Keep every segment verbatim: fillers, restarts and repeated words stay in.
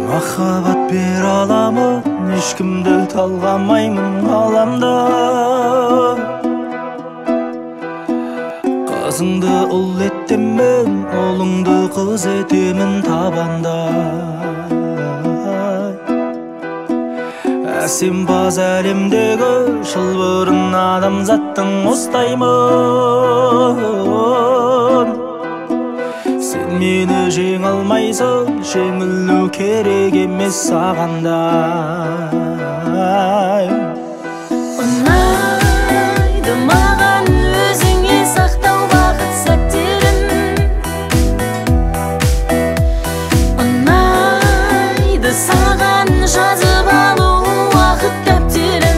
Махаббат бер аламын, ешкімді талғамаймын ғаламда. Қызыңды ұл еттімін, ұлыңды қыз етемін табанда. Әсем баз әлемдегі шылбырын адамзаттың ұстаймын. Сен мені жеңе алмайсың, жеңілу керек емес сағанда. Ұнайды маған өзіңе сақтау бақыт сәттерін. Ұнайды саған жазып алу уақыт дәптерін.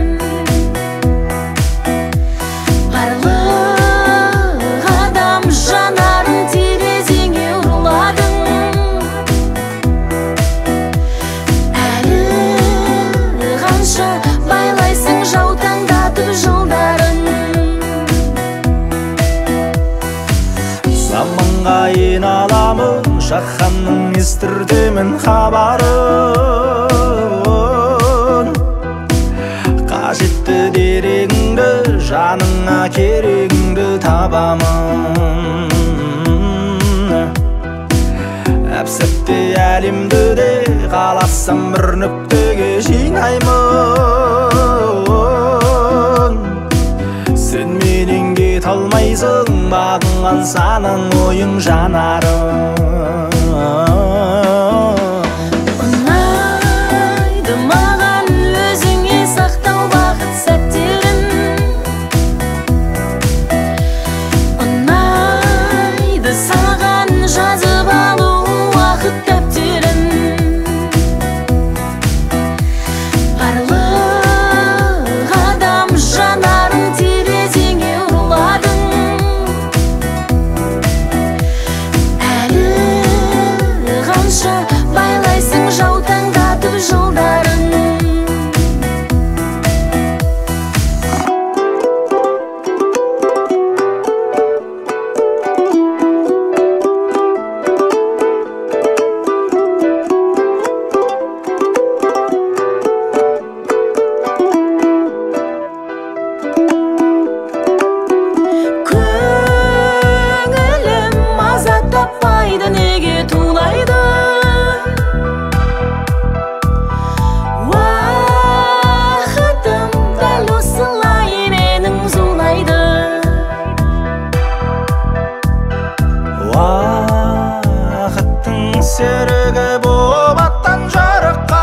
Барлық адам жанарын терезеңе ұрладың. Әлі қанша байлайсың жаутаңдатып жылдарын. Заманға ен аламын, жаһанның естірдемін хабарын. Қажетті дерегіңді, жаныңа керегіңді табамын. Әп-сәтте әлемді де қаласам бір нүктеге жинаймын. Сен менен кете алмайсың, бағынған санаң ойың жанарың. Ұнайды маған өзіңе сақтау бақыт сәттерін. Ұнайды саған жазып алу уақыт дәптерін. Барлық адам жанарын терезеңе ұрладың. Әлі қанша байлайсың жаутаңдатып жылдарын. Көңілім азат таппайды, неге тулайды? Уақытым дәл осылай менің зулайды. Уақыттың серігі боп аттан жарыққа.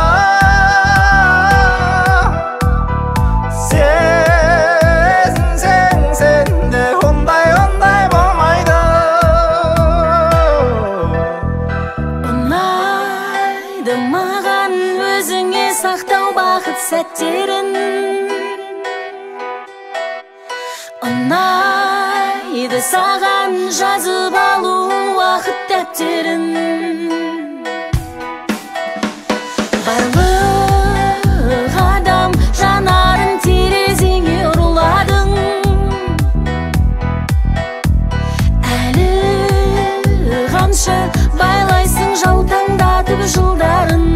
Сезінсең сен де ондай ондай болмайды. Ұнайды маған өзіңе сақтау бақыт сәттерін. Ұнайды саған жазып алу уақыт дәптерін. Барлық адам жанарын терезеңе ұрладың. Әлі қанша байлайсың жаутаңдатып жылдарын.